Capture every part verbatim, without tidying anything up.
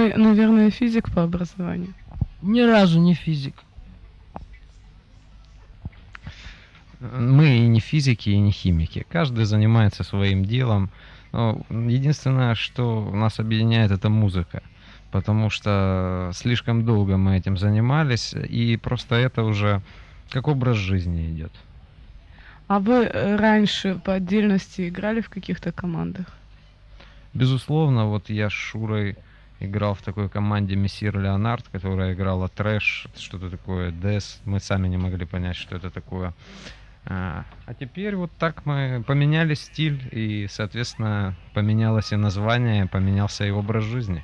вы, наверное, физик по образованию? Ни разу не физик. Мы и не физики, и не химики. Каждый занимается своим делом. Но единственное, что нас объединяет, это музыка. Потому что слишком долго мы этим занимались, и просто это уже как образ жизни идет. А вы э, раньше по отдельности играли в каких-то командах? Безусловно, вот я с Шурой играл в такой команде Мессир Леонард, которая играла трэш, что-то такое, дэс. Мы сами не могли понять, что это такое. А а теперь вот так мы поменяли стиль, и, соответственно, поменялось и название, поменялся и образ жизни.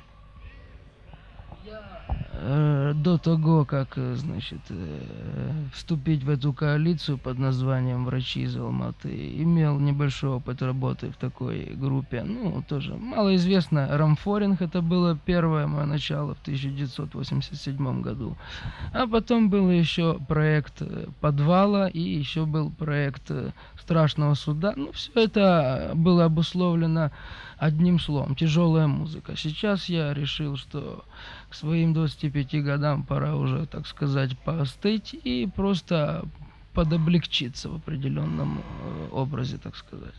Э, До того, как, э, значит, э, вступить в эту коалицию под названием «Врачи из Алматы», имел небольшой опыт работы в такой группе. Ну, тоже малоизвестно. Рамфоринг — это было первое мое начало в тысяча девятьсот восемьдесят седьмом году. А потом был еще проект э, «Подвала», и еще был проект э, «Страшного суда». Ну, все это было обусловлено одним словом — тяжелая музыка. Сейчас я решил, что к своим двадцати пяти годам пора уже, так сказать, поостыть и просто подоблегчиться в определенном э, образе, так сказать.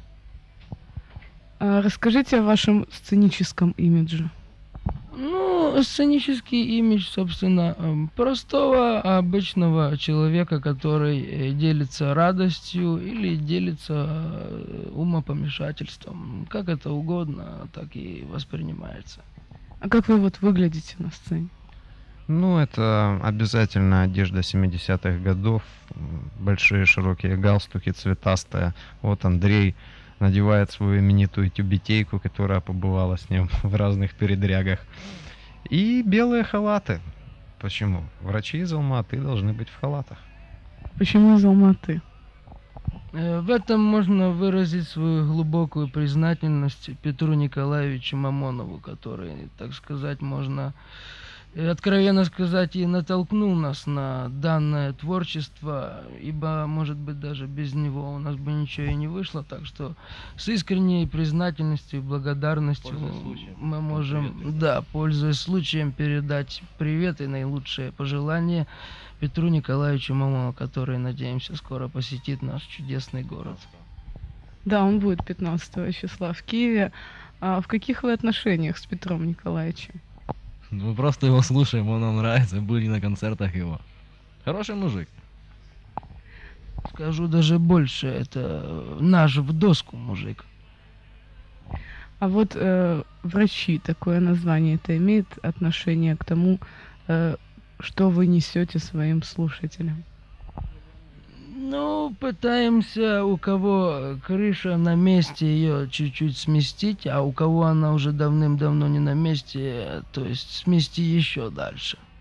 А расскажите о вашем сценическом имидже. Ну, сценический имидж, собственно, эм, простого, обычного человека, который э, делится радостью или делится э, умопомешательством. Как это угодно, так и воспринимается. А как вы вот выглядите на сцене? Ну, это обязательно одежда семидесятых годов, м, большие широкие галстуки, цветастая. Вот Андрей надевает свою именитую тюбетейку, которая побывала с ним в разных передрягах. И белые халаты. Почему? Врачи из Алматы должны быть в халатах. Почему из Алматы? Э, В этом можно выразить свою глубокую признательность Петру Николаевичу Мамонову, который, так сказать, можно э, откровенно сказать, и натолкнул нас на данное творчество, ибо, может быть, даже без него у нас бы ничего и не вышло, так что с искренней признательностью и благодарностью Пользуясь случаем. мы можем, Привет. да, пользуясь случаем, передать привет и наилучшие пожелания Петру Николаевичу Мамонову, который, надеемся, скоро посетит наш чудесный город. Да, он будет пятнадцатого числа в Киеве. А в каких вы отношениях с Петром Николаевичем? Мы просто его слушаем, он нам нравится, были на концертах его. Хороший мужик. Скажу даже больше, это наш в доску мужик. А вот э, врачи, такое название, это имеет отношение к тому, э, что вы несете своим слушателям? Ну, пытаемся, у кого крыша на месте, ее чуть-чуть сместить, а у кого она уже давным-давно не на месте, то есть смести еще дальше.